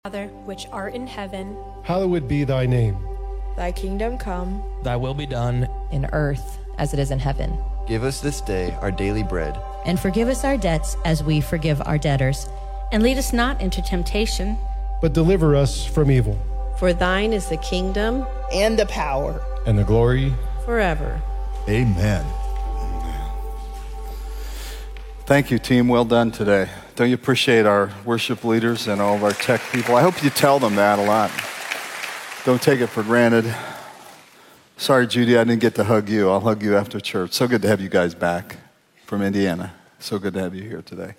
Father, which art in heaven, hallowed be thy name. Thy kingdom come. Thy will be done in earth as it is in heaven. Give us this day our daily bread. And forgive us our debts as we forgive our debtors. And lead us not into temptation, but deliver us from evil. For thine is the kingdom and the power and the glory forever. Amen. Thank you, team. Well done today. Don't you appreciate our worship leaders and all of our tech people? I hope you tell them that a lot. Don't take it for granted. Sorry, Judy, I didn't get to hug you. I'll hug you after church. So good to have you guys back from Indiana. So good to have you here today.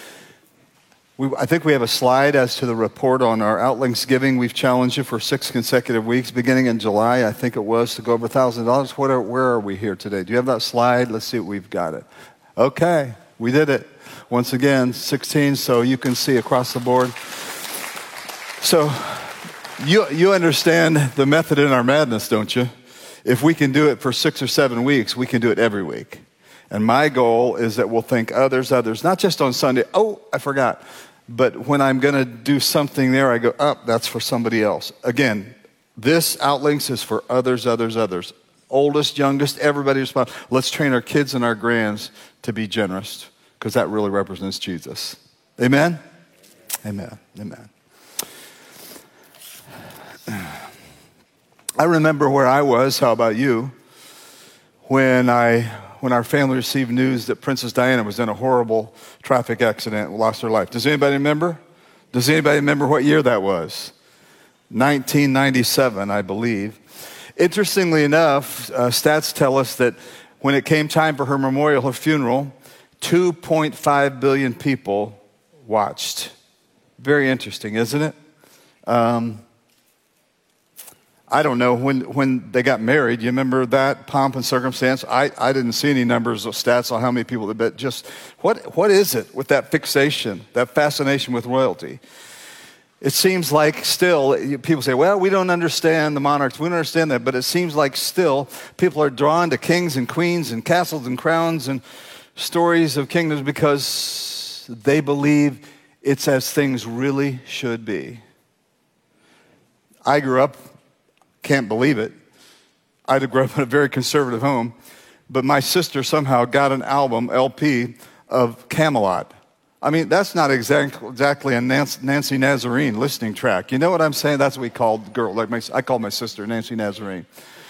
I think we have a slide as to the report on our Outlinks giving. We've challenged you for 6 consecutive weeks, beginning in July, I think it was, to go over $1,000. Where are we here today? Do you have that slide? Let's see if we've got it. Okay, we did it. Once again, 16, so you can see across the board. So you understand the method in our madness, don't you? If we can do it for 6 or 7 weeks, we can do it every week. And my goal is that we'll think others, not just on Sunday. Oh, I forgot. But when I'm going to do something there, I go, that's for somebody else. Again, this Outlinks is for others. Oldest, youngest, everybody responds. Let's train our kids and our grands to be generous, because that really represents Jesus. Amen? Amen. Amen. I remember where I was, how about you, when our family received news that Princess Diana was in a horrible traffic accident and lost her life. Does anybody remember? Does anybody remember what year that was? 1997, I believe. Interestingly enough, stats tell us that when it came time for her memorial, her funeral, 2.5 billion people watched. Very interesting, isn't it? I don't know, when they got married, you remember that pomp and circumstance? I didn't see any numbers or stats on how many people, but just what is it with that fixation, that fascination with royalty? It seems like still, people say, well, we don't understand the monarchs, we don't understand that, but it seems like still people are drawn to kings and queens and castles and crowns and stories of kingdoms because they believe it's as things really should be. I grew up, can't believe it, I grew up in a very conservative home, but my sister somehow got an album, LP, of Camelot. I mean, that's not exactly a Nancy Nazarene listening track. You know what I'm saying? That's what we called the girl. I called my sister Nancy Nazarene.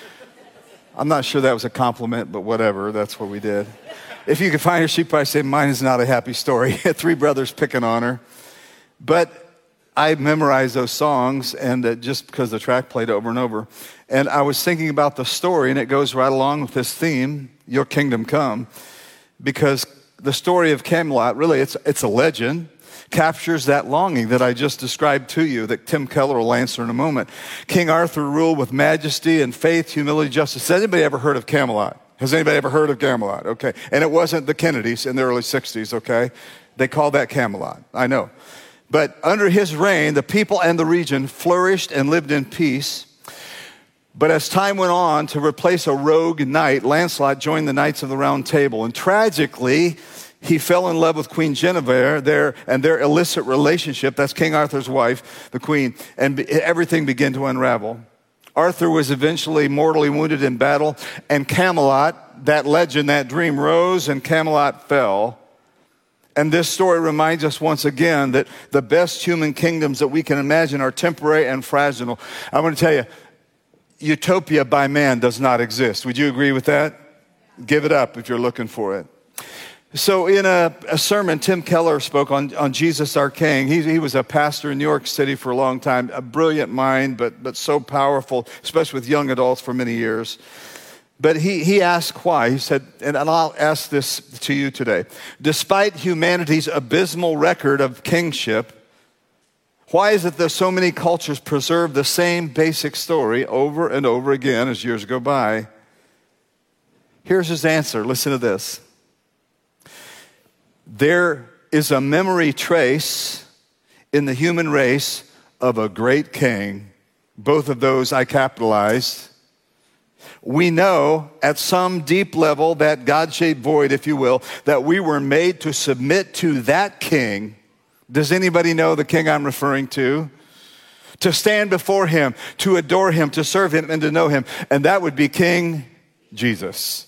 I'm not sure that was a compliment, but whatever, that's what we did. If you could find her, she'd probably say, mine is not a happy story. 3 brothers picking on her. But I memorized those songs, and just because the track played over and over. And I was thinking about the story, and it goes right along with this theme, Your Kingdom Come, because the story of Camelot, really, it's a legend, captures that longing that I just described to you, that Tim Keller will answer in a moment. King Arthur ruled with majesty and faith, humility, justice. Has anybody ever heard of Camelot? Has anybody ever heard of Camelot? Okay. And it wasn't the Kennedys in the early 60s, okay? They called that Camelot. I know. But under his reign, the people and the region flourished and lived in peace. But as time went on, to replace a rogue knight, Lancelot joined the Knights of the Round Table. And tragically, he fell in love with Queen Guinevere and their illicit relationship. That's King Arthur's wife, the queen. And everything began to unravel. Arthur was eventually mortally wounded in battle. And Camelot, that legend, that dream, rose and Camelot fell. And this story reminds us once again that the best human kingdoms that we can imagine are temporary and fragile. I want to tell you, utopia by man does not exist. Would you agree with that? Give it up if you're looking for it. So in a sermon, Tim Keller spoke on Jesus our King. He was a pastor in New York City for a long time, a brilliant mind, but so powerful, especially with young adults for many years. But he asked why. He said, and I'll ask this to you today. Despite humanity's abysmal record of kingship, why is it that so many cultures preserve the same basic story over and over again as years go by? Here's his answer. Listen to this. There is a memory trace in the human race of a great king. Both of those I capitalized. We know at some deep level, that God-shaped void, if you will, that we were made to submit to that king. Does anybody know the king I'm referring to? to stand before him, to adore him, to serve him, and to know him. And that would be King Jesus.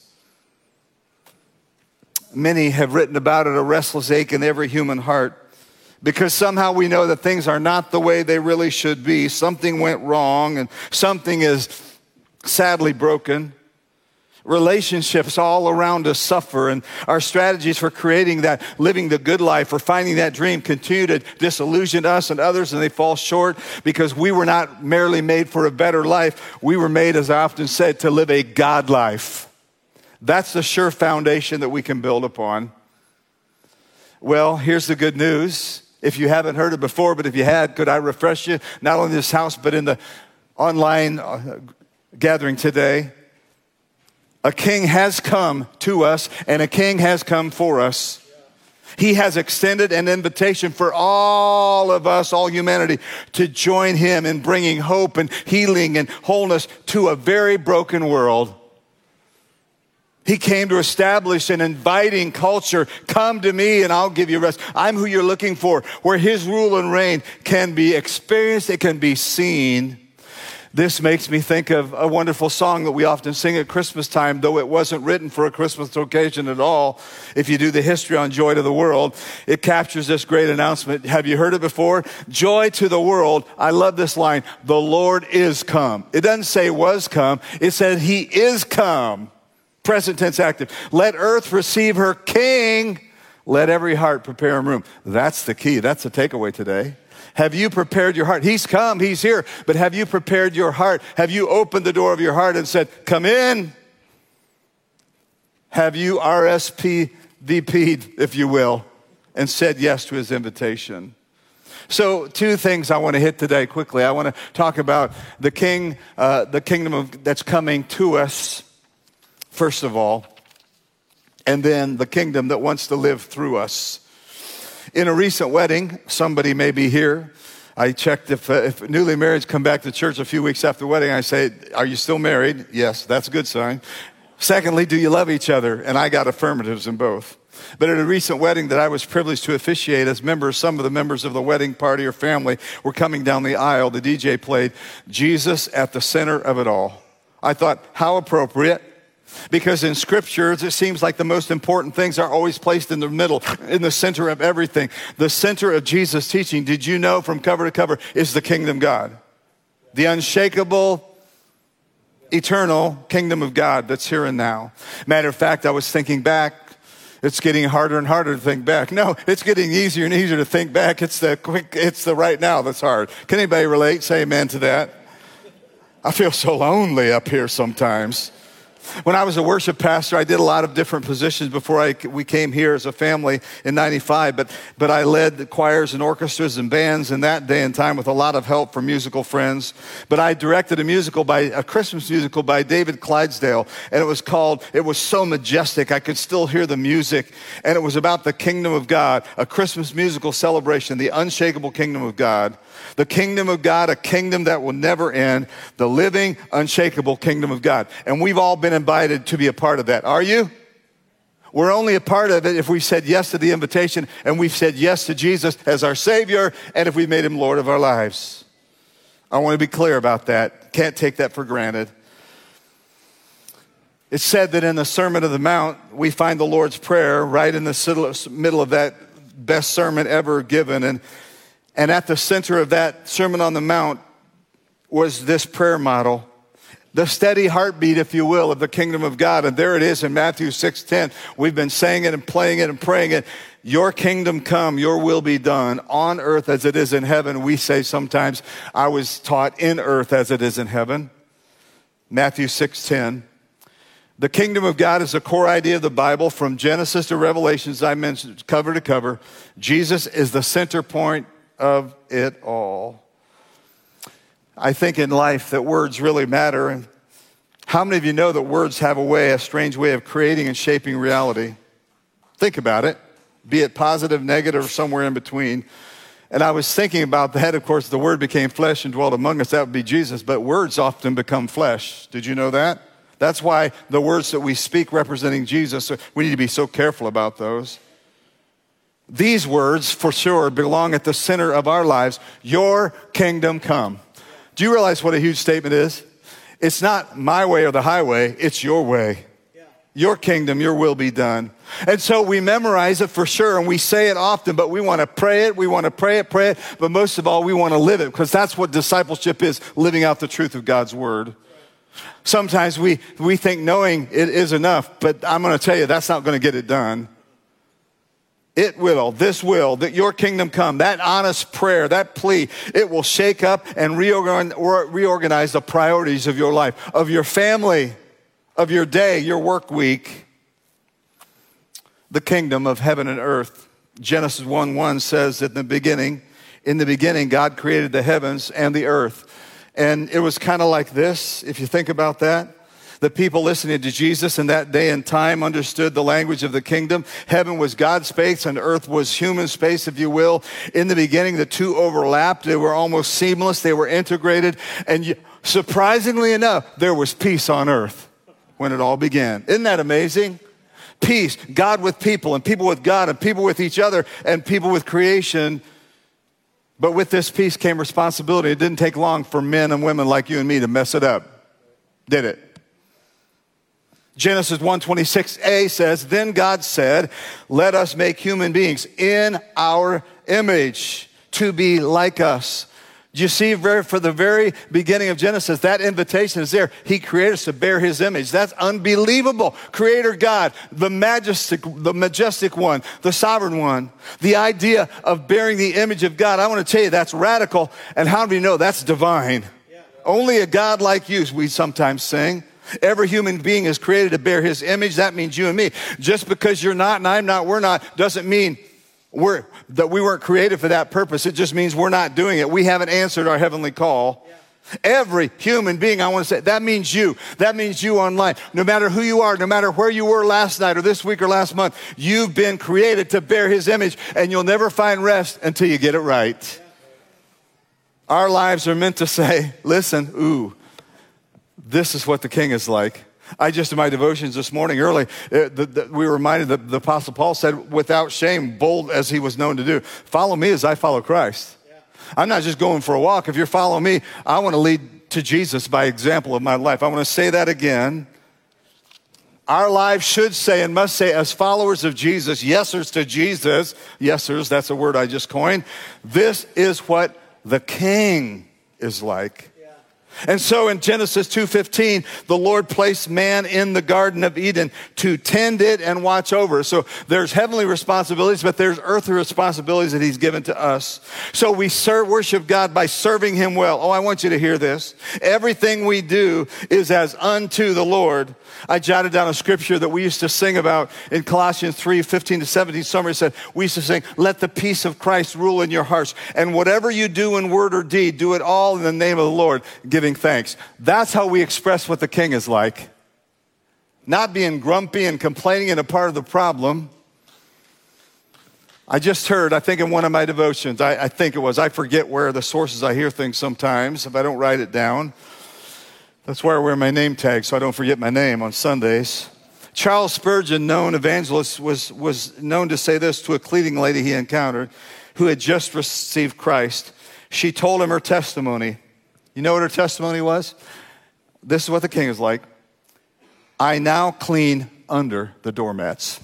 Many have written about it, a restless ache in every human heart, because somehow we know that things are not the way they really should be. Something went wrong and something is sadly broken. Relationships all around us suffer, and our strategies for creating that, living the good life, or finding that dream continue to disillusion us and others, and they fall short because we were not merely made for a better life. We were made, as I often said, to live a God life. That's the sure foundation that we can build upon. Well, here's the good news. If you haven't heard it before, but if you had, could I refresh you? Not only in this house, but in the online gathering today. A king has come to us, and a king has come for us. He has extended an invitation for all of us, all humanity, to join him in bringing hope and healing and wholeness to a very broken world. He came to establish an inviting culture. Come to me and I'll give you rest. I'm who you're looking for, where his rule and reign can be experienced, it can be seen. This makes me think of a wonderful song that we often sing at Christmas time, though it wasn't written for a Christmas occasion at all. If you do the history on Joy to the World, it captures this great announcement. Have you heard it before? Joy to the world. I love this line. The Lord is come. It doesn't say was come. It said he is come. Present tense active. Let earth receive her king. Let every heart prepare him room. That's the key. That's the takeaway today. Have you prepared your heart? He's come, he's here, but have you prepared your heart? Have you opened the door of your heart and said, come in? Have you RSVP'd, if you will, and said yes to his invitation? So 2 things I want to hit today quickly. I want to talk about the kingdom that's coming to us, first of all, and then the kingdom that wants to live through us. In a recent wedding, somebody may be here. I checked if newly marrieds come back to church a few weeks after the wedding. I say, are you still married? Yes, that's a good sign. Secondly, do you love each other? And I got affirmatives in both. But at a recent wedding that I was privileged to officiate as members, some of the members of the wedding party or family were coming down the aisle. The DJ played Jesus at the center of it all. I thought, how appropriate. Because in scriptures, it seems like the most important things are always placed in the middle, in the center of everything. The center of Jesus' teaching, did you know from cover to cover, is the kingdom of God. The unshakable, eternal kingdom of God that's here and now. Matter of fact, I was thinking back. It's getting harder and harder to think back. No, it's getting easier and easier to think back. It's the right now that's hard. Can anybody relate? Say amen to that. I feel so lonely up here sometimes. When I was a worship pastor, I did a lot of different positions before we came here as a family in 95, but I led the choirs and orchestras and bands in that day and time with a lot of help from musical friends. But I directed a Christmas musical by David Clydesdale, and it was so majestic, I could still hear the music, and it was about the kingdom of God, a Christmas musical celebration, the unshakable kingdom of God. The kingdom of God, a kingdom that will never end, the living, unshakable kingdom of God. And we've all been invited to be a part of that. Are you? We're only a part of it if we said yes to the invitation and we've said yes to Jesus as our Savior and if we made him Lord of our lives. I want to be clear about that. Can't take that for granted. It's said that in the Sermon on the Mount, we find the Lord's Prayer right in the middle of that best sermon ever given. And at the center of that Sermon on the Mount was this prayer model, the steady heartbeat, if you will, of the kingdom of God. And there it is in Matthew 6:10. We've been saying it and playing it and praying it. Your kingdom come, your will be done on earth as it is in heaven. We say sometimes, I was taught in earth as it is in heaven. Matthew 6:10. The kingdom of God is a core idea of the Bible from Genesis to Revelation, as I mentioned, cover to cover. Jesus is the center point of it all. I think in life that words really matter. And how many of you know that words have a strange way of creating and shaping reality? Think about it, be it positive, negative, or somewhere in between. And I was thinking about that. Of course, the Word became flesh and dwelt among us. That would be Jesus. But words often become flesh. Did you know that? That's why the words that we speak representing Jesus, we need to be so careful about those. These words, for sure, belong at the center of our lives. Your kingdom come. Do you realize what a huge statement is? It's not my way or the highway, it's your way. Your kingdom, your will be done. And so we memorize it for sure, and we say it often, but we want to pray it, but most of all, we want to live it, because that's what discipleship is, living out the truth of God's word. Sometimes we think knowing it is enough, but I'm going to tell you, that's not going to get it done. It will, that your kingdom come, that honest prayer, that plea, it will shake up and reorganize the priorities of your life, of your family, of your day, your work week. The kingdom of heaven and earth. Genesis 1:1 says that in the beginning, God created the heavens and the earth. And it was kind of like this, if you think about that. The people listening to Jesus in that day and time understood the language of the kingdom. Heaven was God's space and earth was human space, if you will. In the beginning, the two overlapped. They were almost seamless. They were integrated. And surprisingly enough, there was peace on earth when it all began. Isn't that amazing? Peace, God with people, and people with God, and people with each other, and people with creation. But with this peace came responsibility. It didn't take long for men and women like you and me to mess it up, did it? Genesis 1:26a says, then God said, let us make human beings in our image to be like us. Do you see, for the very beginning of Genesis, that invitation is there. He created us to bear his image. That's unbelievable. Creator God, the majestic one, the sovereign one. The idea of bearing the image of God, I want to tell you, that's radical. And how do we know that's divine? Only a God like you, we sometimes sing. Every human being is created to bear his image. That means you and me. Just because you're not and I'm not, we're not, doesn't mean that we weren't created for that purpose. It just means we're not doing it. We haven't answered our heavenly call. Every human being, I want to say, that means you. That means you online. No matter who you are, no matter where you were last night or this week or last month, you've been created to bear his image, and you'll never find rest until you get it right. Our lives are meant to say, listen, this is what the king is like. In my devotions this morning early, we were reminded that the Apostle Paul said, without shame, bold as he was known to do, follow me as I follow Christ. I'm not just going for a walk. If you're following me, I want to lead to Jesus by example of my life. I want to say that again. Our lives should say and must say, as followers of Jesus, yesers to Jesus, yesers, that's a word I just coined, this is what the king is like. And so in Genesis 2:15, the Lord placed man in the Garden of Eden to tend it and watch over. So there's heavenly responsibilities, but there's earthly responsibilities that he's given to us. So we worship God by serving him well. Oh, I want you to hear this. Everything we do is as unto the Lord. I jotted down a scripture that we used to sing about in Colossians 3:15-17. Somebody said, we used to sing, let the peace of Christ rule in your hearts. And whatever you do in word or deed, do it all in the name of the Lord, giving thanks. That's how we express what the king is like. Not being grumpy and complaining and a part of the problem. I just heard, I think in one of my devotions, I forget where the sources I hear things sometimes, if I don't write it down. That's why I wear my name tag, so I don't forget my name on Sundays. Charles Spurgeon, known evangelist, was known to say this to a cleaning lady he encountered who had just received Christ. She told him her testimony. You know what her testimony was? This is what the king is like. I now clean under the doormats.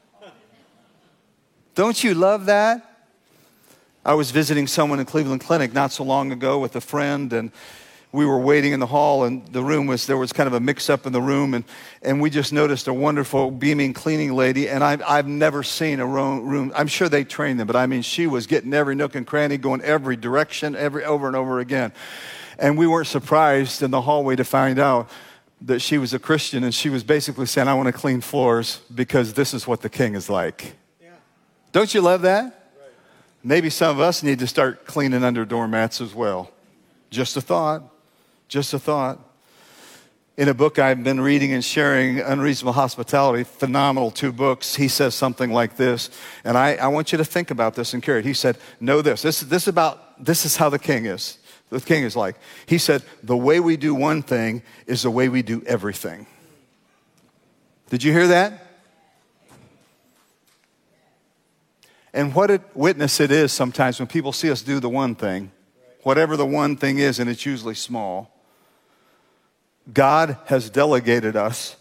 Don't you love that? I was visiting someone in Cleveland Clinic not so long ago with a friend, and we were waiting in the hall, and there was kind of a mix-up in the room, and we just noticed a wonderful, beaming cleaning lady, and I've never seen a room. I'm sure they trained them, but I mean, she was getting every nook and cranny, going every direction, over and over again. And we weren't surprised in the hallway to find out that she was a Christian, and she was basically saying, I want to clean floors because this is what the king is like. Yeah. Don't you love that? Right. Maybe some of us need to start cleaning under doormats as well. Just a thought. Just a thought. In a book I've been reading and sharing, Unreasonable Hospitality, phenomenal 2 books, he says something like this, and I want you to think about this and carry it. He said, know this. This is how the king is. The king is like. He said, the way we do one thing is the way we do everything. Did you hear that? And what a witness it is sometimes when people see us do the one thing whatever the one thing is, and it's usually small, God has delegated us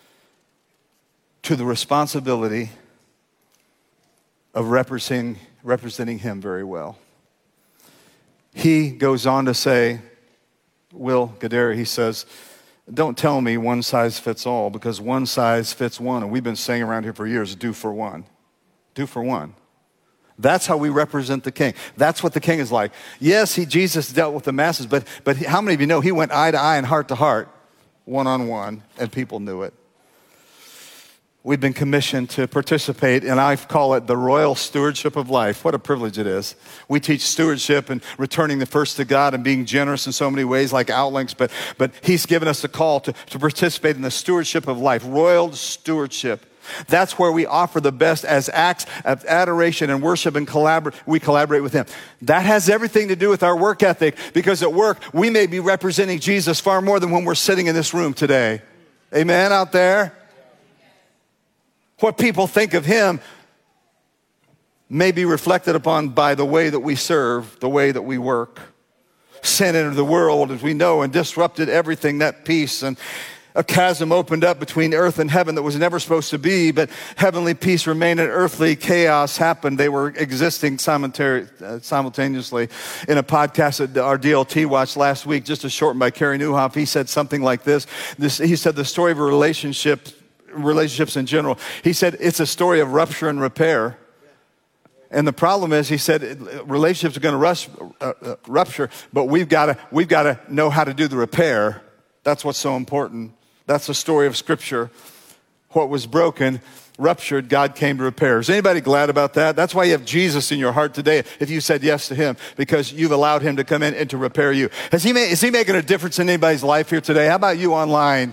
to the responsibility of representing him very well. He goes on to say, Will Guidara, he says, don't tell me one size fits all, because one size fits one. And we've been saying around here for years, do for one. Do for one. That's how we represent the king. That's what the king is like. Yes, Jesus dealt with the masses, but how many of you know he went eye to eye and heart to heart, one-on-one, and people knew it? We've been commissioned to participate, and I call it the royal stewardship of life. What a privilege it is. We teach stewardship and returning the first to God and being generous in so many ways like Outlinks, but he's given us a call to participate in the stewardship of life, royal stewardship. That's where we offer the best as acts of adoration and worship, and we collaborate with him. That has everything to do with our work ethic, because at work, we may be representing Jesus far more than when we're sitting in this room today. Amen out there? What people think of him may be reflected upon by the way that we serve, the way that we work. Sin entered the world, as we know, and disrupted everything, that peace. And a chasm opened up between earth and heaven that was never supposed to be, but heavenly peace remained and earthly chaos happened. They were existing simultaneously. In a podcast that our DLT watched last week, just a short one by Carey Nieuwhof, he said something like this. He said the story of relationships in general. He said it's a story of rupture and repair. And the problem is, he said, relationships are going to rupture, but we've got to know how to do the repair. That's what's so important. That's the story of Scripture. What was broken, ruptured, God came to repair. Is anybody glad about that? That's why you have Jesus in your heart today, if you said yes to him, because you've allowed him to come in and to repair you. Is he making a difference in anybody's life here today? How about you online?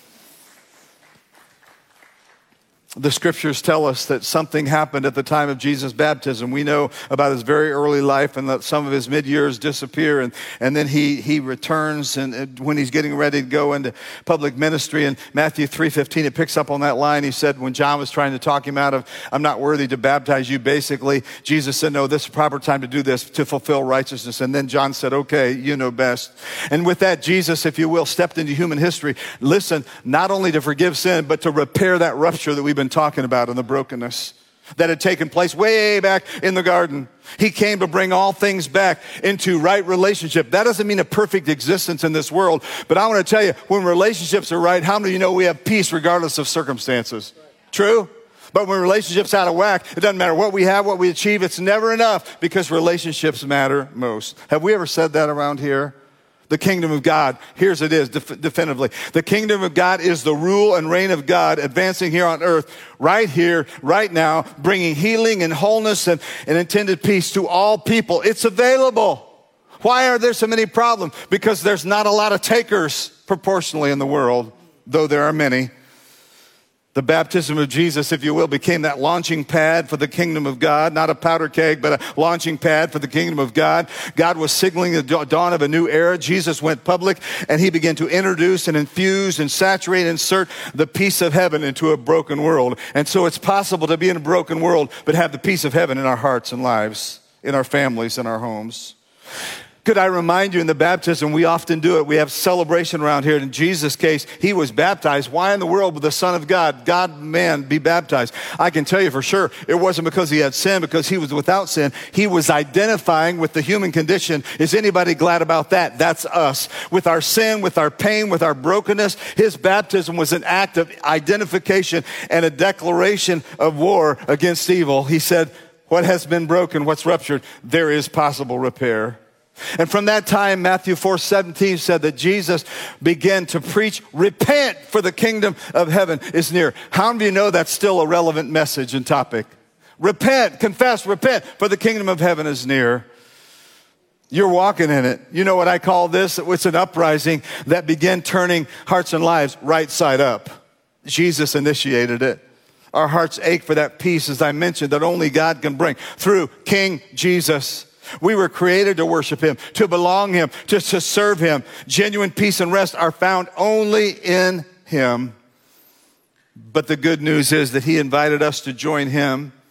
The scriptures tell us that something happened at the time of Jesus' baptism. We know about his very early life, and that some of his mid-years disappear, and then he returns, and when he's getting ready to go into public ministry. In Matthew 3:15, it picks up on that line. He said, when John was trying to talk him out of, I'm not worthy to baptize you, basically, Jesus said, no, this is the proper time to do this, to fulfill righteousness. And then John said, okay, you know best. And with that, Jesus, if you will, stepped into human history. Listen, not only to forgive sin, but to repair that rupture that we've been talking about, in the brokenness that had taken place way back in the garden. He came to bring all things back into right relationship. That doesn't mean a perfect existence in this world, but I want to tell you, when relationships are right, how many of you know we have peace regardless of circumstances? True? But when relationships out of whack, it doesn't matter what we have, what we achieve, it's never enough, because relationships matter most. Have we ever said that around here? The kingdom of God, here's it is, definitively. The kingdom of God is the rule and reign of God advancing here on earth, right here, right now, bringing healing and wholeness and intended peace to all people. It's available. Why are there so many problems? Because there's not a lot of takers proportionally in the world, though there are many. The baptism of Jesus, if you will, became that launching pad for the kingdom of God. Not a powder keg, but a launching pad for the kingdom of God. God was signaling the dawn of a new era. Jesus went public, and he began to introduce and infuse and saturate and insert the peace of heaven into a broken world. And so it's possible to be in a broken world, but have the peace of heaven in our hearts and lives, in our families, in our homes. Could I remind you, in the baptism, we often do it. We have celebration around here. In Jesus' case, he was baptized. Why in the world would the Son of God, God-man, be baptized? I can tell you for sure, it wasn't because he had sin, because he was without sin. He was identifying with the human condition. Is anybody glad about that? That's us. With our sin, with our pain, with our brokenness, his baptism was an act of identification and a declaration of war against evil. He said, what has been broken, what's ruptured, there is possible repair. And from that time, Matthew 4:17 said that Jesus began to preach, repent, for the kingdom of heaven is near. How many of you know that's still a relevant message and topic? Repent, confess, repent, for the kingdom of heaven is near. You're walking in it. You know what I call this? It's an uprising that began turning hearts and lives right side up. Jesus initiated it. Our hearts ache for that peace, as I mentioned, that only God can bring through King Jesus. We were created to worship him, to belong to him, to serve him. Genuine peace and rest are found only in him. But the good news is that he invited us to join him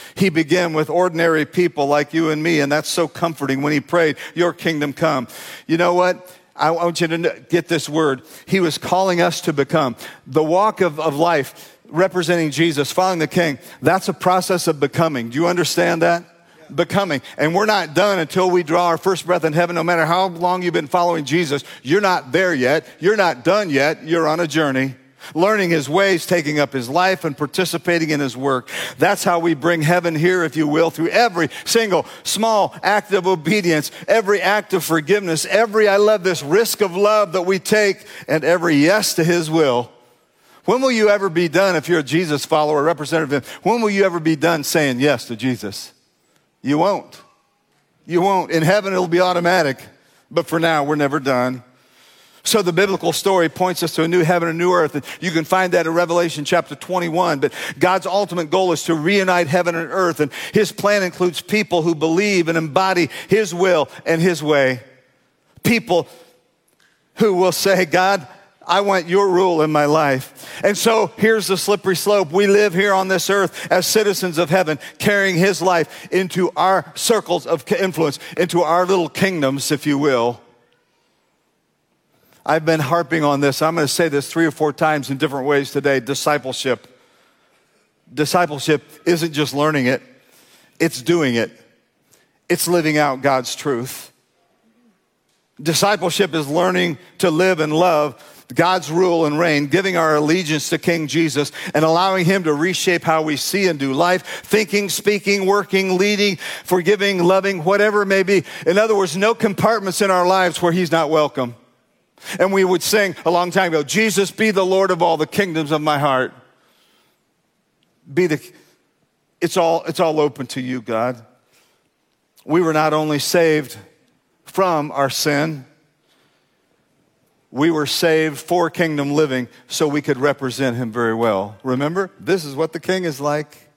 He began with ordinary people like you and me, and that's so comforting when he prayed, your kingdom come. You know what? I want you to get this word. He was calling us to become. The walk of life, representing Jesus, following the King, that's a process of becoming. Do you understand that? Yeah. Becoming. And we're not done until we draw our first breath in heaven. No matter how long you've been following Jesus, you're not there yet. You're not done yet. You're on a journey. Learning his ways, taking up his life, and participating in his work. That's how we bring heaven here, if you will, through every single small act of obedience, every act of forgiveness, I love this, risk of love that we take, and every yes to his will. When will you ever be done, if you're a Jesus follower, representative of him, when will you ever be done saying yes to Jesus? You won't. You won't. In heaven, it'll be automatic. But for now, we're never done. So the biblical story points us to a new heaven and new earth. And you can find that in Revelation chapter 21. But God's ultimate goal is to reunite heaven and earth. And his plan includes people who believe and embody his will and his way. People who will say, God, I want your rule in my life. And so here's the slippery slope. We live here on this earth as citizens of heaven, carrying his life into our circles of influence, into our little kingdoms, if you will. I've been harping on this. I'm going to say this 3 or 4 times in different ways today. Discipleship. Discipleship isn't just learning it. It's doing it. It's living out God's truth. Discipleship is learning to live and love God's rule and reign, giving our allegiance to King Jesus and allowing him to reshape how we see and do life, thinking, speaking, working, leading, forgiving, loving, whatever it may be. In other words, no compartments in our lives where he's not welcome. And we would sing a long time ago, Jesus, be the Lord of all the kingdoms of my heart. It's all open to you, God. We were not only saved from our sin, we were saved for kingdom living so we could represent him very well. Remember, this is what the King is like.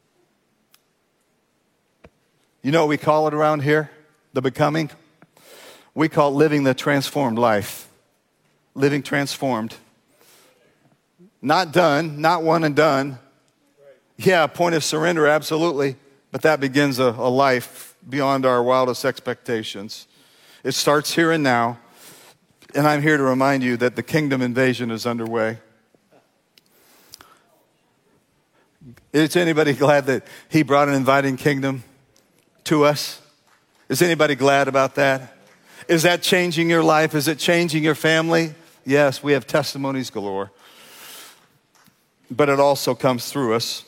You know what we call it around here? The becoming? We call it living the transformed life. Living transformed. Not done, not one and done. Yeah, a point of surrender, absolutely. But that begins a life beyond our wildest expectations. It starts here and now. And I'm here to remind you that the kingdom invasion is underway. Is anybody glad that he brought an inviting kingdom to us? Is anybody glad about that? Is that changing your life? Is it changing your family? Yes, we have testimonies galore. But it also comes through us.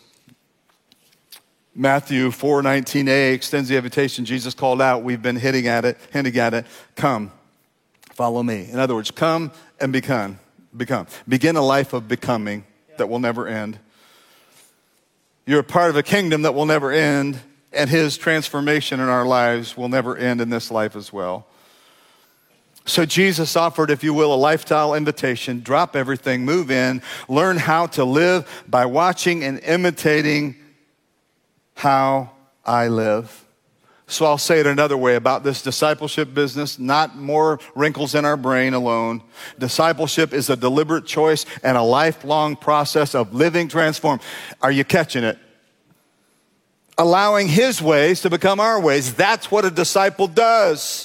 Matthew 4:19a extends the invitation Jesus called out. We've been hinting at it. Come, follow me. In other words, come and become. Begin a life of becoming that will never end. You're a part of a kingdom that will never end, and his transformation in our lives will never end in this life as well. So Jesus offered, if you will, a lifestyle invitation. Drop everything, move in, learn how to live by watching and imitating how I live. So I'll say it another way about this discipleship business, not more wrinkles in our brain alone. Discipleship is a deliberate choice and a lifelong process of living transformed. Are you catching it? Allowing his ways to become our ways. That's what a disciple does.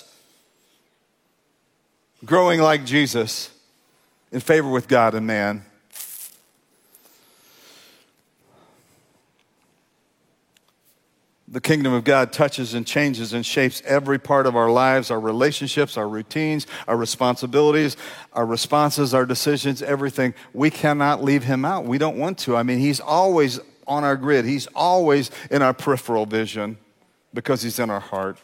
Growing like Jesus in favor with God and man. The kingdom of God touches and changes and shapes every part of our lives, our relationships, our routines, our responsibilities, our responses, our decisions, everything. We cannot leave him out. We don't want to. I mean, he's always on our grid. He's always in our peripheral vision because he's in our heart.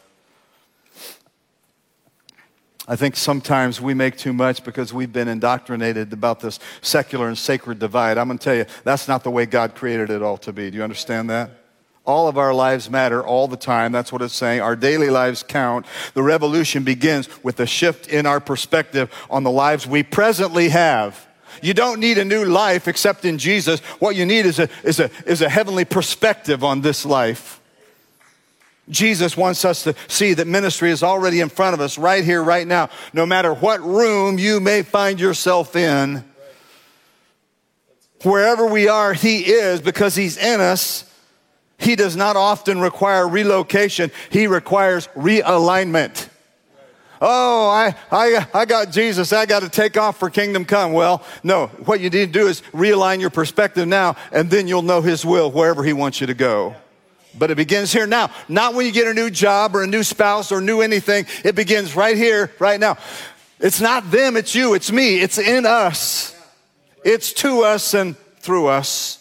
I think sometimes we make too much because we've been indoctrinated about this secular and sacred divide. I'm going to tell you, that's not the way God created it all to be. Do you understand that? All of our lives matter all the time. That's what it's saying. Our daily lives count. The revolution begins with a shift in our perspective on the lives we presently have. You don't need a new life except in Jesus. What you need is a heavenly perspective on this life. Jesus wants us to see that ministry is already in front of us right here, right now. No matter what room you may find yourself in, wherever we are, he is, because he's in us. He does not often require relocation. He requires realignment. Oh, I got Jesus. I got to take off for kingdom come. Well, no. What you need to do is realign your perspective now, and then you'll know his will wherever he wants you to go. But it begins here now. Not when you get a new job or a new spouse or new anything. It begins right here, right now. It's not them, it's you, it's me. It's in us. It's to us and through us.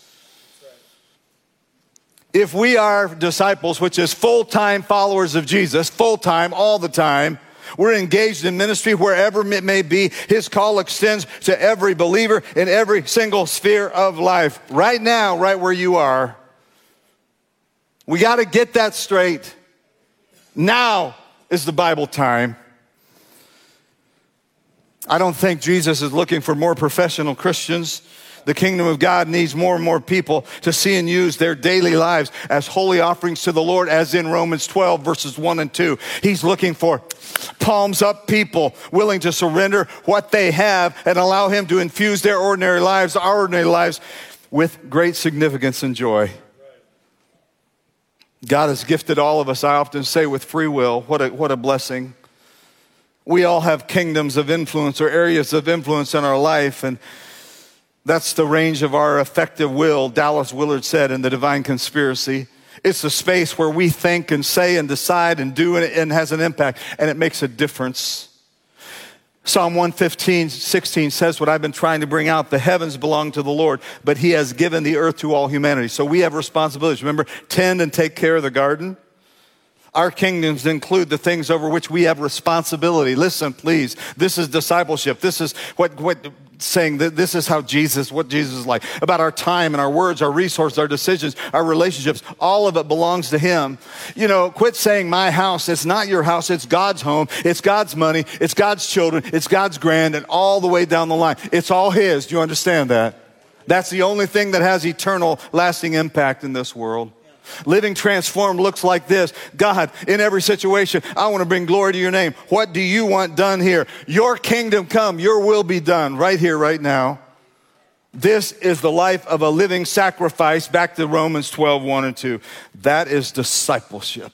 If we are disciples, which is full-time followers of Jesus, full-time, all the time, we're engaged in ministry wherever it may be. His call extends to every believer in every single sphere of life. Right now, right where you are. We got to get that straight. Now is the Bible time. I don't think Jesus is looking for more professional Christians. The kingdom of God needs more and more people to see and use their daily lives as holy offerings to the Lord, as in Romans 12, verses 1 and 2. He's looking for palms up people willing to surrender what they have and allow him to infuse their ordinary lives, our ordinary lives, with great significance and joy. God has gifted all of us, I often say, with free will. What a blessing. We all have kingdoms of influence or areas of influence in our life, and that's the range of our effective will. Dallas Willard said in The Divine Conspiracy, it's the space where we think and say and decide and do, and has an impact, and it makes a difference. Psalm 115:16 says what I've been trying to bring out. The heavens belong to the Lord, but he has given the earth to all humanity. So we have responsibilities. Remember, tend and take care of the garden. Our kingdoms include the things over which we have responsibility. Listen, please. This is discipleship. This is what saying that this is what Jesus is like. About our time and our words, our resources, our decisions, our relationships. All of it belongs to him. You know, quit saying my house. It's not your house. It's God's home. It's God's money. It's God's children. It's God's grand, and all the way down the line. It's all his. Do you understand that? That's the only thing that has eternal, lasting impact in this world. Living transformed looks like this. God, in every situation, I want to bring glory to your name. What do you want done here? Your kingdom come, your will be done right here, right now. This is the life of a living sacrifice. Back to Romans 12, 1 and 2. That is discipleship.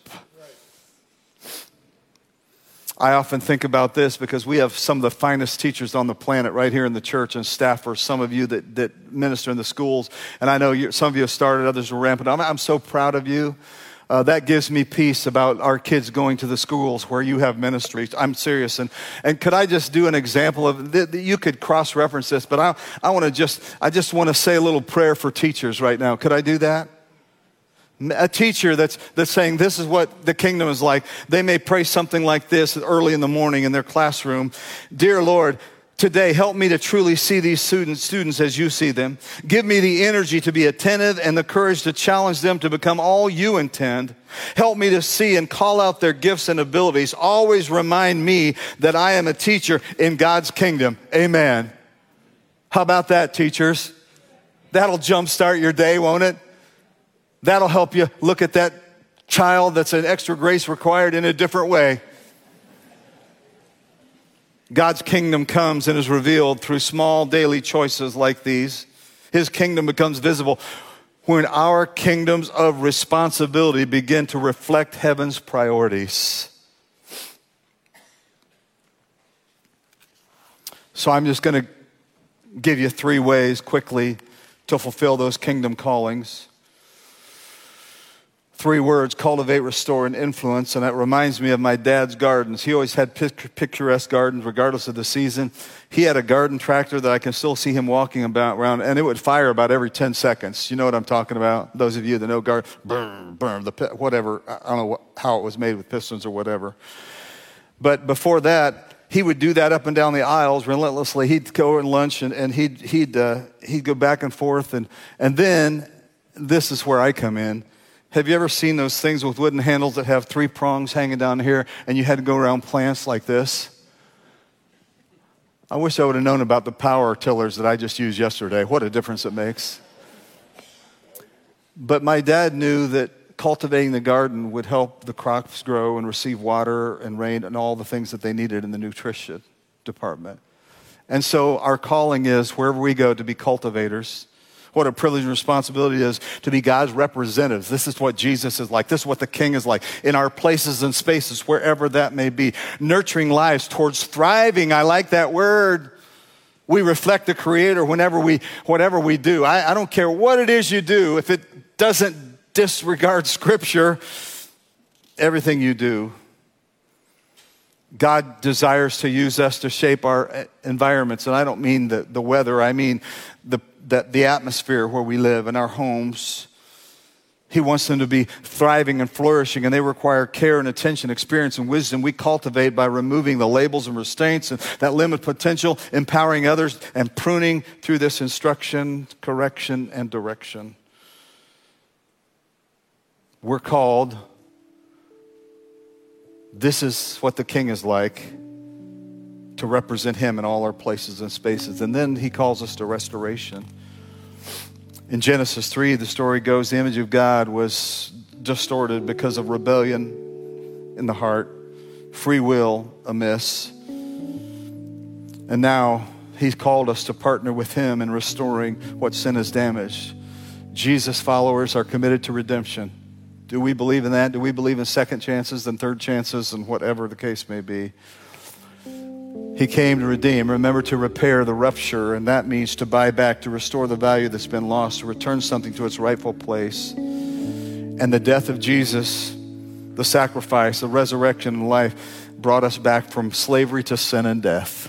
I often think about this because we have some of the finest teachers on the planet right here in the church, and staffers, some of you that minister in the schools. And I know some of you have started, others are ramping up. I'm so proud of you. That gives me peace about our kids going to the schools where you have ministries. I'm serious. And could I just do an example of, you could cross-reference this, but I just want to say a little prayer for teachers right now. Could I do that? A teacher that's saying this is what the kingdom is like. They may pray something like this early in the morning in their classroom. Dear Lord, today help me to truly see these students as you see them. Give me the energy to be attentive and the courage to challenge them to become all you intend. Help me to see and call out their gifts and abilities. Always remind me that I am a teacher in God's kingdom. Amen. How about that, teachers? That'll jumpstart your day, won't it? That'll help you look at that child that's an extra grace required in a different way. God's kingdom comes and is revealed through small daily choices like these. His kingdom becomes visible when our kingdoms of responsibility begin to reflect heaven's priorities. So I'm just going to give you 3 ways quickly to fulfill those kingdom callings. 3 words: cultivate, restore, and influence. And that reminds me of my dad's gardens. He always had picturesque gardens regardless of the season. He had a garden tractor that I can still see him walking around, and it would fire about every 10 seconds. You know what I'm talking about? Those of you that know garden, burn, whatever. I don't know how it was made with pistons or whatever. But before that, he would do that up and down the aisles relentlessly. He'd go and lunch, and he'd go back and forth. And then, this is where I come in. Have you ever seen those things with wooden handles that have 3 prongs hanging down here, and you had to go around plants like this? I wish I would have known about the power tillers that I just used yesterday. What a difference it makes. But my dad knew that cultivating the garden would help the crops grow and receive water and rain and all the things that they needed in the nutrition department. And so our calling is, wherever we go, to be cultivators. What a privilege and responsibility it is to be God's representatives. This is what Jesus is like. This is what the King is like in our places and spaces, wherever that may be. Nurturing lives towards thriving. I like that word. We reflect the Creator whatever we do. I don't care what it is you do. If it doesn't disregard Scripture, everything you do, God desires to use us to shape our environments. And I don't mean the weather. I mean the atmosphere where we live in our homes. He wants them to be thriving and flourishing, and they require care and attention, experience and wisdom we cultivate by removing the labels and restraints and that limit potential, empowering others, and pruning through this instruction, correction, and direction. We're called, this is what the King is like, to represent him in all our places and spaces. And then he calls us to restoration. In Genesis 3, the story goes, the image of God was distorted because of rebellion in the heart, free will amiss. And now he's called us to partner with him in restoring what sin has damaged. Jesus followers are committed to redemption. Do we believe in that? Do we believe in second chances and third chances and whatever the case may be? He came to redeem, remember, to repair the rupture, and that means to buy back, to restore the value that's been lost, to return something to its rightful place. And the death of Jesus, the sacrifice, the resurrection and life brought us back from slavery to sin and death.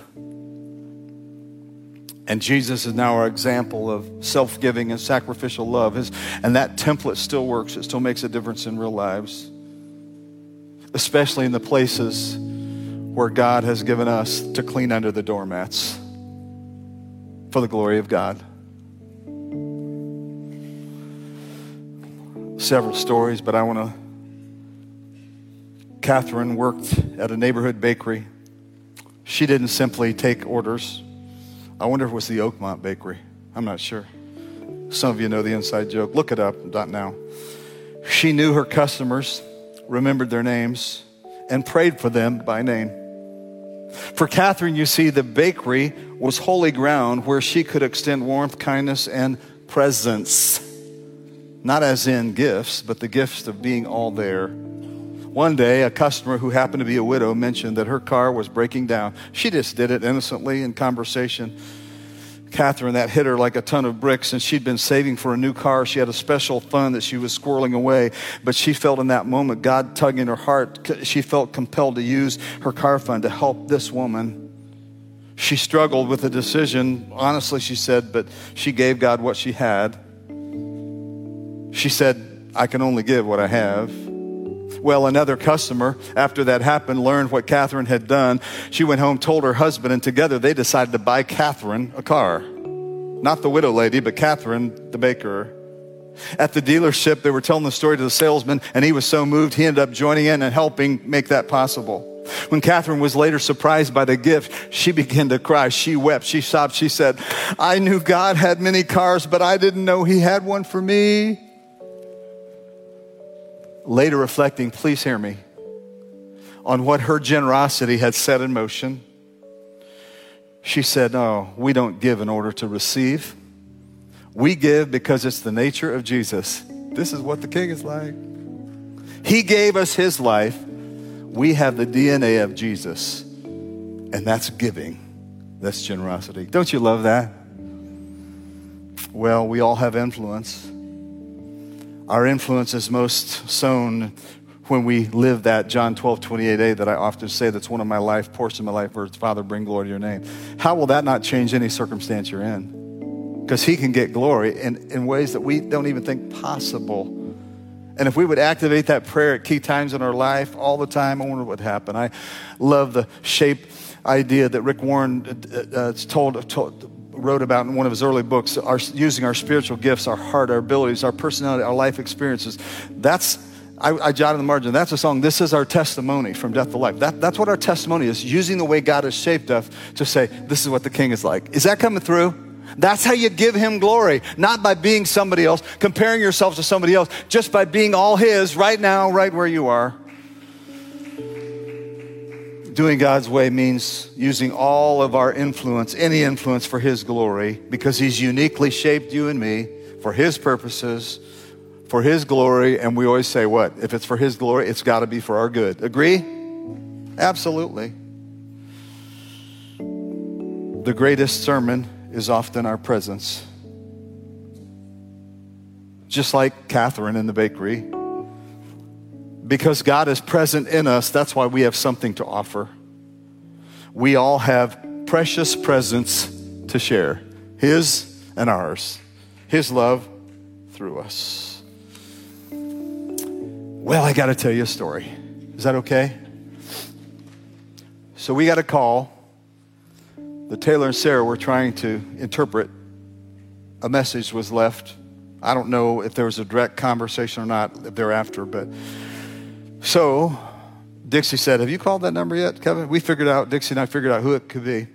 And Jesus is now our example of self-giving and sacrificial love. And that template still works. It still makes a difference in real lives, especially in the places where God has given us to clean under the doormats for the glory of God. Several stories, but Catherine worked at a neighborhood bakery. She didn't simply take orders. I wonder if it was the Oakmont Bakery. I'm not sure. Some of you know the inside joke. Look it up, not now. She knew her customers, remembered their names, and prayed for them by name. For Catherine, you see, the bakery was holy ground where she could extend warmth, kindness, and presence. Not as in gifts, but the gifts of being all there. One day, a customer who happened to be a widow mentioned that her car was breaking down. She just did it innocently in conversation. Catherine, that hit her like a ton of bricks, and she'd been saving for a new car. She had a special fund that she was squirreling away, but she felt in that moment God tugging her heart. She felt compelled to use her car fund to help this woman. She struggled with the decision, honestly, she said, but she gave God what she had. She said, I can only give what I have. Well, another customer, after that happened, learned what Catherine had done. She went home, told her husband, and together they decided to buy Catherine a car. Not the widow lady, but Catherine, the baker. At the dealership, they were telling the story to the salesman, and he was so moved, he ended up joining in and helping make that possible. When Catherine was later surprised by the gift, she began to cry. She wept. She sobbed. She said, I knew God had many cars, but I didn't know he had one for me. Later reflecting, please hear me, on what her generosity had set in motion, she said, no, we don't give in order to receive. We give because it's the nature of Jesus. This is what the King is like. He gave us his life. We have the DNA of Jesus, and that's giving. That's generosity. Don't you love that? Well, we all have influence. Our influence is most sown when we live that John 12:28a that I often say, that's one of my life, portion of my life, where it's, Father, bring glory to your name. How will that not change any circumstance you're in? Because he can get glory in ways that we don't even think possible. And if we would activate that prayer at key times in our life all the time, I wonder what would happen. I love the shape idea that Rick Warren wrote about in one of his early books, using our spiritual gifts, our heart, our abilities, our personality, our life experiences. I jotted in the margin, that's a song, this is our testimony from death to life. That's what our testimony is, using the way God has shaped us to say, this is what the King is like. Is that coming through? That's how you give him glory, not by being somebody else, comparing yourself to somebody else, just by being all his right now, right where you are. Doing God's way means using all of our influence, any influence for His glory, because He's uniquely shaped you and me for His purposes, for His glory. And we always say what? If it's for His glory, it's got to be for our good. Agree? Absolutely. The greatest sermon is often our presence. Just like Catherine in the bakery. Because God is present in us, that's why we have something to offer. We all have precious presents to share. His and ours. His love through us. Well, I got to tell you a story. Is that okay? So we got a call. The Taylor and Sarah were trying to interpret. A message was left. I don't know if there was a direct conversation or not thereafter, but so Dixie said, have you called that number yet, Kevin? Dixie and I figured out who it could be.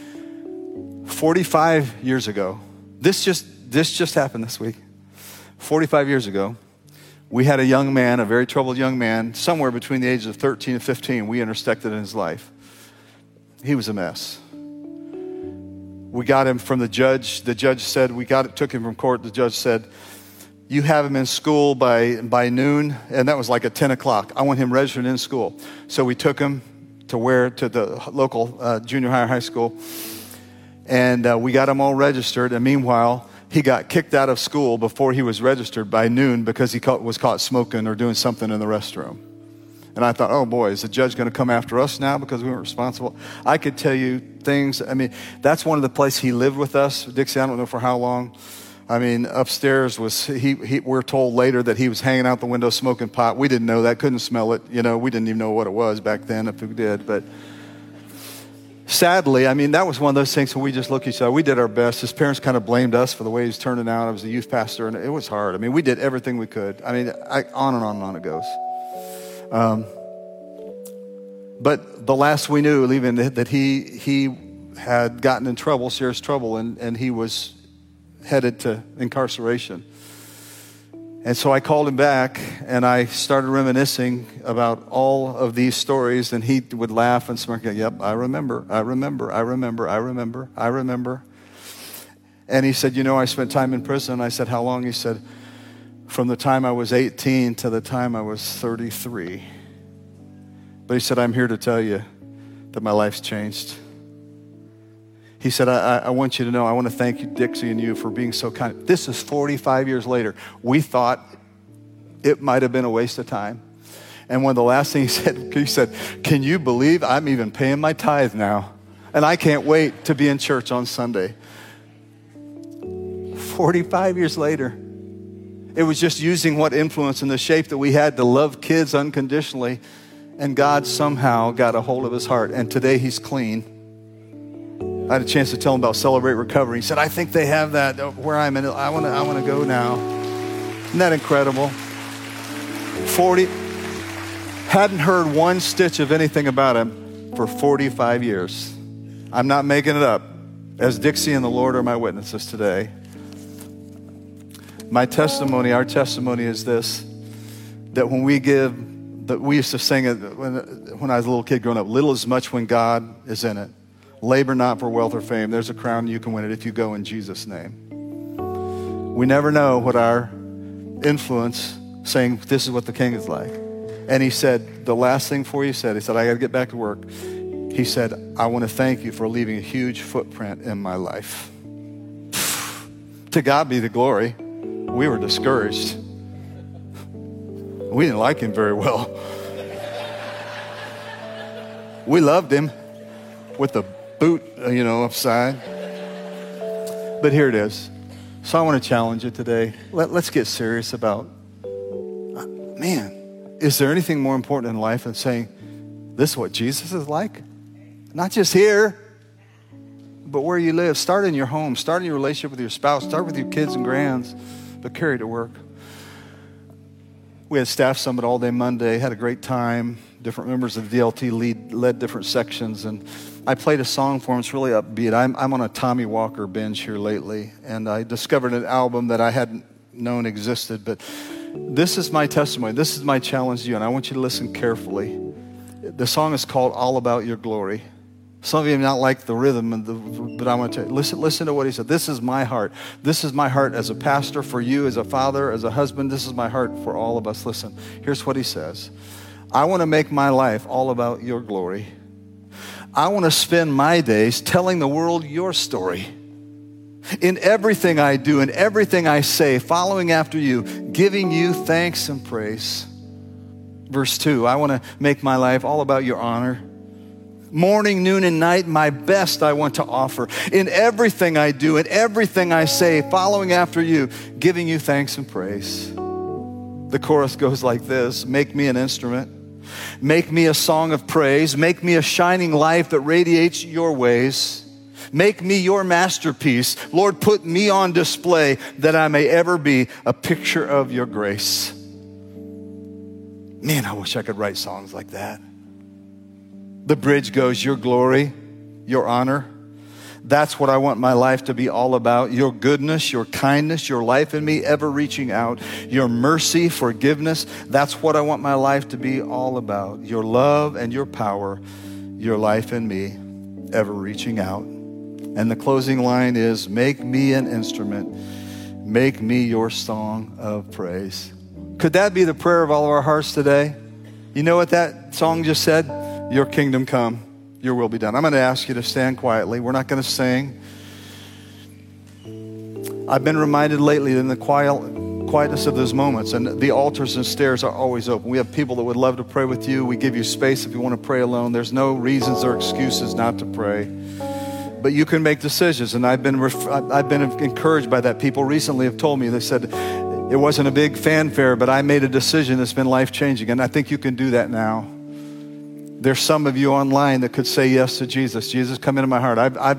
45 years ago, this just happened this week. 45 years ago, we had a young man, a very troubled young man, somewhere between the ages of 13 and 15, we intersected in his life. He was a mess. We got him from the judge. The judge said, took him from court. The judge said, you have him in school by noon, and that was like at 10 o'clock. I want him registered in school. So we took him to the local junior high school, and we got him all registered. And meanwhile, he got kicked out of school before he was registered by noon because he was caught smoking or doing something in the restroom. And I thought, oh boy, is the judge going to come after us now because we weren't responsible? I could tell you things. I mean, that's one of the places he lived with us. Dixie, I don't know for how long. I mean, upstairs we're told later that he was hanging out the window smoking pot. We didn't know that, couldn't smell it. We didn't even know what it was back then if we did. But sadly, I mean, that was one of those things when we just looked at each other. We did our best. His parents kind of blamed us for the way he was turning out. I was a youth pastor, and it was hard. I mean, we did everything we could. I mean, on and on and on it goes. But the last we knew, even that he had gotten in trouble, serious trouble, and he was headed to incarceration. And so I called him back, and I started reminiscing about all of these stories, and he would laugh and smirk. Yep, I remember. And he said, I spent time in prison. I said, how long? He said, from the time I was 18 to the time I was 33. But he said, I'm here to tell you that my life's changed. He said, I want you to know, I want to thank you, Dixie, and you for being so kind. This is 45 years later. We thought it might have been a waste of time. And one of the last things he said, can you believe I'm even paying my tithe now? And I can't wait to be in church on Sunday. 45 years later. It was just using what influence and the shape that we had to love kids unconditionally. And God somehow got a hold of his heart. And today he's clean. I had a chance to tell him about Celebrate Recovery. He said, I think they have that where I'm in. I want to go now. Isn't that incredible? 40. Hadn't heard one stitch of anything about him for 45 years. I'm not making it up. As Dixie and the Lord are my witnesses today. My testimony, our testimony is this, that when we give, that we used to sing it when I was a little kid growing up, little is much when God is in it. Labor not for wealth or fame. There's a crown, you can win it if you go in Jesus' name. We never know what our influence saying, this is what the King is like. And he said, the last thing for you, he said, I got to get back to work. He said, I want to thank you for leaving a huge footprint in my life. To God be the glory. We were discouraged. We didn't like him very well. We loved him with the boot, upside. But here it is. So I want to challenge you today. Let's get serious about, is there anything more important in life than saying, this is what Jesus is like? Not just here, but where you live. Start in your home. Start in your relationship with your spouse. Start with your kids and grands, but carry it to work. We had staff summit all day Monday, had a great time. Different members of the DLT led different sections, and I played a song for them. It's really upbeat. I'm on a Tommy Walker binge here lately, and I discovered an album that I hadn't known existed, but this is my testimony. This is my challenge to you, and I want you to listen carefully. The song is called All About Your Glory. Some of you may not like the rhythm, but I want to tell you, listen to what he said. This is my heart. This is my heart as a pastor for you, as a father, as a husband. This is my heart for all of us. Listen, here's what he says. I want to make my life all about your glory. I want to spend my days telling the world your story. In everything I do, in everything I say, following after you, giving you thanks and praise. Verse 2, I want to make my life all about your honor. Morning, noon, and night, my best I want to offer. In everything I do, in everything I say, following after you, giving you thanks and praise. The chorus goes like this. Make me an instrument. Make me a song of praise. Make me a shining life that radiates your ways. Make me your masterpiece. Lord, put me on display that I may ever be a picture of your grace. Man, I wish I could write songs like that. The bridge goes, your glory, your honor. That's what I want my life to be all about. Your goodness, your kindness, your life in me ever reaching out. Your mercy, forgiveness. That's what I want my life to be all about. Your love and your power, your life in me ever reaching out. And the closing line is, make me an instrument. Make me your song of praise. Could that be the prayer of all of our hearts today? You know what that song just said? Your kingdom come, your will be done. I'm going to ask you to stand quietly. We're not going to sing. I've been reminded lately in the quietness of those moments, and the altars and stairs are always open. We have people that would love to pray with you. We give you space if you want to pray alone. There's no reasons or excuses not to pray. But you can make decisions, and I've been encouraged by that. People recently have told me, they said, it wasn't a big fanfare, but I made a decision that's been life-changing, and I think you can do that now. There's some of you online that could say yes to Jesus. Jesus, come into my heart. I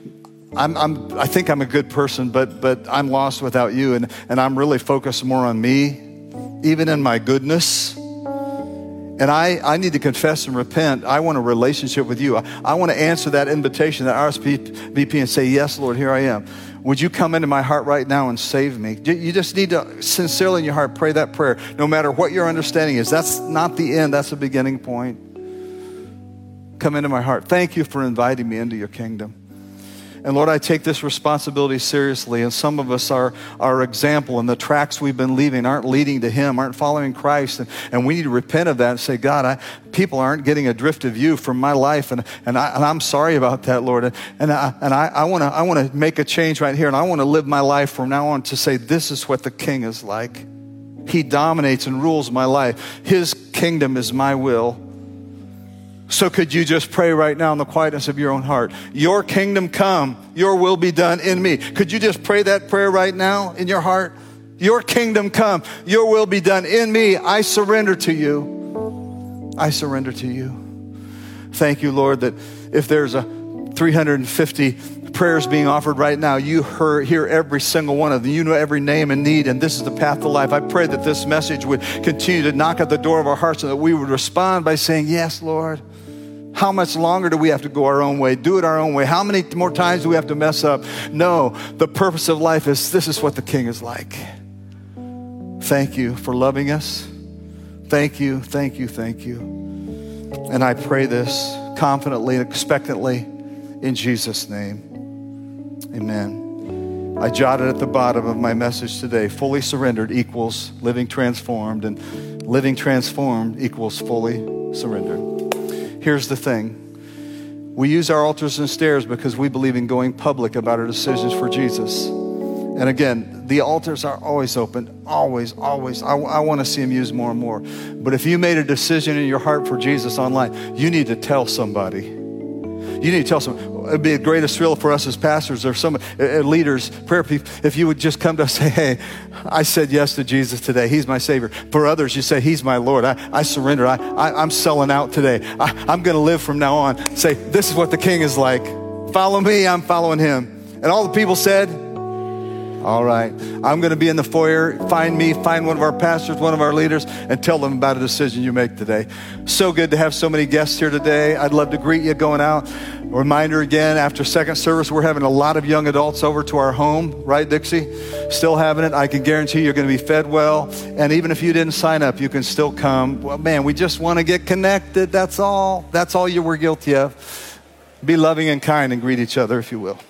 think I'm a good person, but I'm lost without you, and I'm really focused more on me, even in my goodness. And I need to confess and repent. I want a relationship with you. I want to answer that invitation, that RSVP, and say, yes, Lord, here I am. Would you come into my heart right now and save me? You just need to sincerely in your heart pray that prayer, no matter what your understanding is. That's not the end. That's the beginning point. Come into my heart. Thank you for inviting me into your kingdom. And Lord, I take this responsibility seriously. And some of us, our example and the tracks we've been leaving aren't leading to Him, aren't following Christ. And we need to repent of that and say, God, people aren't getting a drift of you from my life. And I'm sorry about that, Lord. And I want to make a change right here. And I want to live my life from now on to say, this is what the King is like. He dominates and rules my life. His kingdom is my will. So could you just pray right now in the quietness of your own heart? Your kingdom come, your will be done in me. Could you just pray that prayer right now in your heart? Your kingdom come, your will be done in me. I surrender to you. I surrender to you. Thank you, Lord, that if there's 350 prayers being offered right now, you hear every single one of them. You know every name and need, and this is the path to life. I pray that this message would continue to knock at the door of our hearts and that we would respond by saying, yes, Lord. How much longer do we have to go our own way, do it our own way? How many more times do we have to mess up? No, the purpose of life is this is what the King is like. Thank you for loving us. Thank you, thank you, thank you. And I pray this confidently and expectantly in Jesus' name. Amen. I jotted at the bottom of my message today, fully surrendered equals living transformed, and living transformed equals fully surrendered. Here's the thing. We use our altars and stairs because we believe in going public about our decisions for Jesus. And again, the altars are always open, always, always. I want to see them used more and more. But if you made a decision in your heart for Jesus online, you need to tell somebody. You need to tell someone. It'd be the greatest thrill for us as pastors or some leaders, prayer people, if you would just come to us and say, hey, I said yes to Jesus today. He's my Savior. For others, you say, He's my Lord. I surrender. I'm selling out today. I'm going to live from now on. Say, this is what the King is like. Follow me. I'm following Him. And all the people said, All right. I'm going to be in the foyer. Find me, find one of our pastors, one of our leaders, and tell them about a decision you make today. So good to have so many guests here today. I'd love to greet you going out. Reminder again, after second service, we're having a lot of young adults over to our home, right, Dixie? Still having it. I can guarantee you're going to be fed well. And even if you didn't sign up, you can still come. Well, man, we just want to get connected. That's all. That's all you were guilty of. Be loving and kind and greet each other if you will.